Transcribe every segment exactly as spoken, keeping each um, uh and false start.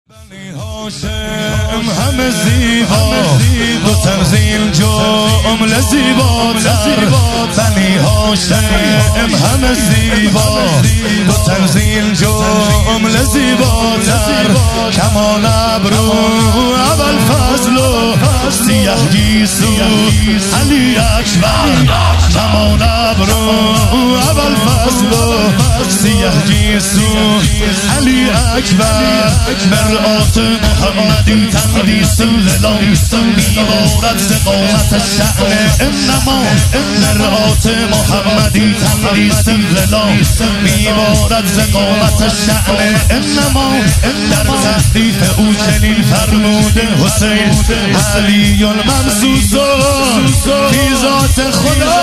بنی هاشم همه زیبا دو تنزیل جمله زیباتر بنی هاشم همه زیبا دو تنزیل جمله زیباتر کمان ابرو اول فضل و سیه گیسو علی اکبر کمان ابرو اول فضل و سیه گیسو علی اکبر مرآت محمدی تقدیس لله میبارد ز قامت شأن انما مرآت محمدی تقدیس لله میبارد ز قامت شأن انما در تحریف او چنین فرموده حسین علی الممسوس فی ذات خدا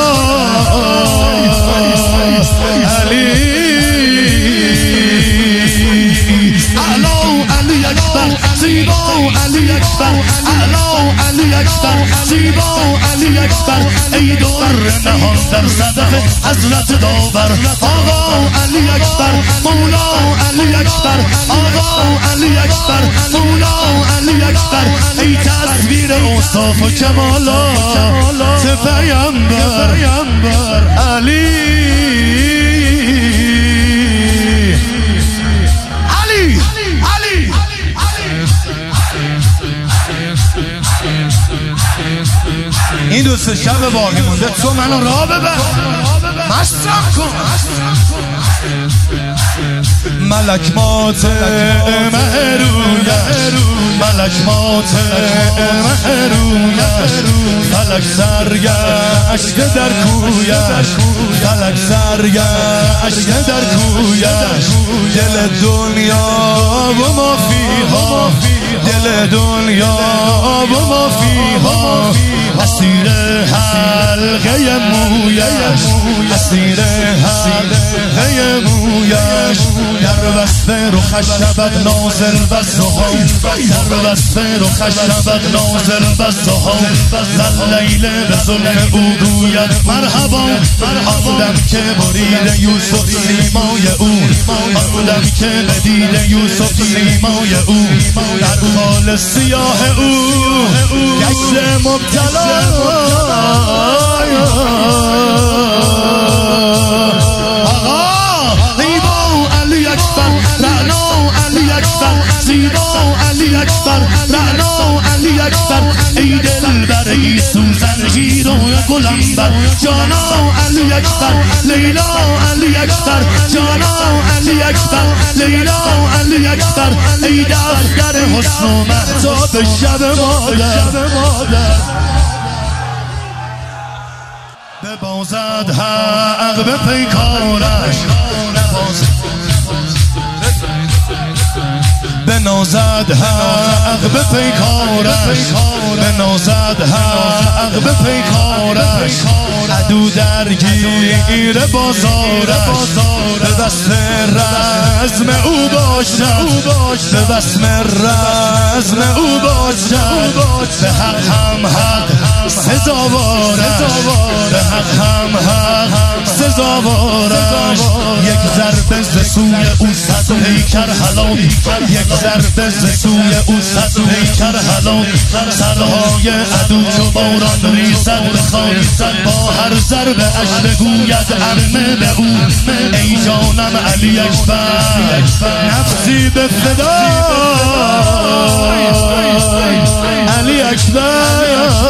علی زیبا علی اکبر اعلا علی اکبر زیبا علی اکبر ای در نهان در صدق حضرت داور آقا علی اکبر مولا علی اکبر آقا علی اکبر مولا علی اکبر ای تصویر اوصاف و کمالات پیامبر علی این دوست شب باقی مونده تو منو راه ببر مستم کن ملک مات مهرویش ملک مات مهرویش فلک سرگشته در کویش فلک سرگشته در کویش دل دنیا و ما فیها دل دنیا و ما فیها اسیر حلقه مویش اسیر حلقه مویش در وصف رخش شود نازل بزها در وصف رخش شود نازل بزها واللیل به زلف او گوید مرحبا آدم که برید یوسف سیمای او آدم که بدید یوسف سیمای او در خال سیاه او گشت مبتلا آقا زیبا علی اکبر رعنا علی اکبر زیبا علی اکبر رعنا علی اکبر ای دل بری سوزن گیر و گلنبر جانا علی اکبر لیلا علی اکبر جانا علی اکبر لیلا علی اکبر ای دفتر حسن و مهتاب شب مادر ببازد حق به پیکارش بنازد حق به پیکارش بنازد حق به پیکارش عدو درگیر بازارش به وصف رزم او باشد به وصف رزم او باشد به حق هم حق سزاوارش به حق هم حق سزاوارش یک ضربه ز سوی او صد پیکر هلاک یک ضربه ز سوی او صد پیکر هلاک سرهای عدو چو باران ریزد به خاک با هر ضربه اش بگوید عمه به او ای جانم علی اکبر نفسی به فدا علی اکبر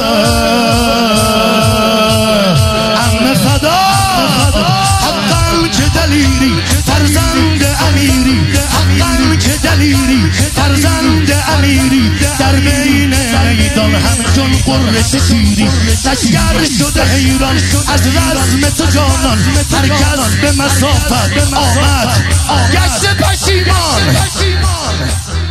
عمه فدا حقا که دلیری فرزند امیری حقا که دلیری فرزند امیری در بین میدان همچون قرش شیری لشگر شده حیران از رزم تو جانان هرکس به مسافت آمد گشت پشیمان